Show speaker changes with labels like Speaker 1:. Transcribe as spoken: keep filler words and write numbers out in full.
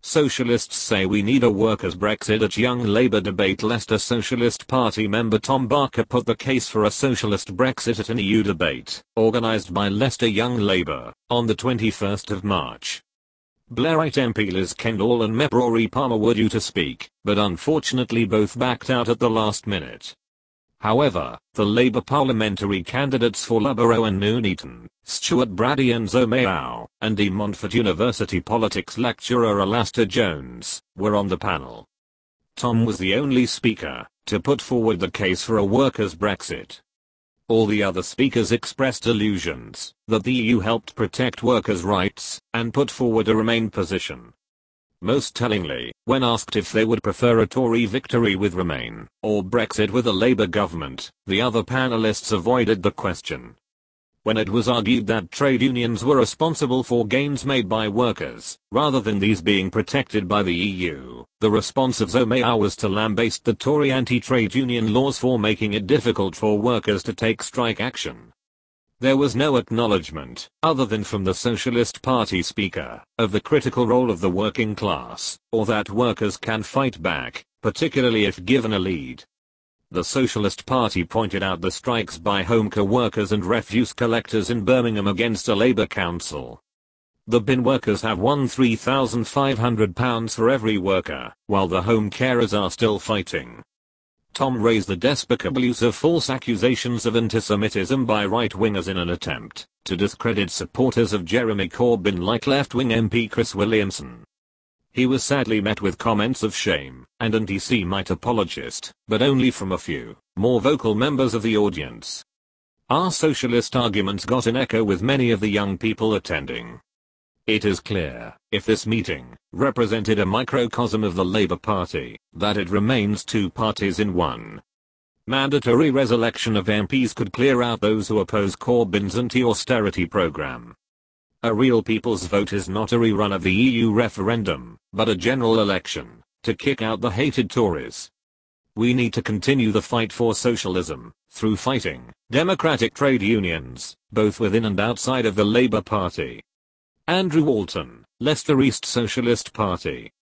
Speaker 1: Socialists say we need a workers' Brexit. At Young Labour debate, Leicester Socialist Party member Tom Barker put the case for a socialist Brexit at an E U debate, organised by Leicester Young Labour, on the twenty-first of March. Blairite M P Liz Kendall and Mep Rory Palmer were due to speak, but unfortunately both backed out at the last minute. However, the Labour parliamentary candidates for Loughborough and Nuneaton, Stuart Brady and Zoe Mayall, and De Montfort University politics lecturer Alastair Jones, were on the panel. Tom was the only speaker to put forward the case for a workers' Brexit. All the other speakers expressed illusions that the E U helped protect workers' rights and put forward a Remain position. Most tellingly, when asked if they would prefer a Tory victory with Remain or Brexit with a Labour government, the other panelists avoided the question. When it was argued that trade unions were responsible for gains made by workers, rather than these being protected by the E U, the response of Zoe Mayall was to lambaste the Tory anti-trade union laws for making it difficult for workers to take strike action. There was no acknowledgement, other than from the Socialist Party speaker, of the critical role of the working class, or that workers can fight back, particularly if given a lead. The Socialist Party pointed out the strikes by home care workers and refuse collectors in Birmingham against a Labour council. The bin workers have won three thousand five hundred pounds for every worker, while the home carers are still fighting. Tom raised the despicable use of false accusations of anti-Semitism by right-wingers in an attempt to discredit supporters of Jeremy Corbyn like left-wing M P Chris Williamson. He was sadly met with comments of shame and anti-Semite apologist, but only from a few more vocal members of the audience. Our socialist arguments got an echo with many of the young people attending. It is clear, if this meeting represented a microcosm of the Labour Party, that it remains two parties in one. Mandatory resurrection of M Ps could clear out those who oppose Corbyn's anti-austerity programme. A real people's vote is not a rerun of the E U referendum, but a general election to kick out the hated Tories. We need to continue the fight for socialism through fighting democratic trade unions, both within and outside of the Labour Party. Andrew Walton, Leicester East Socialist Party.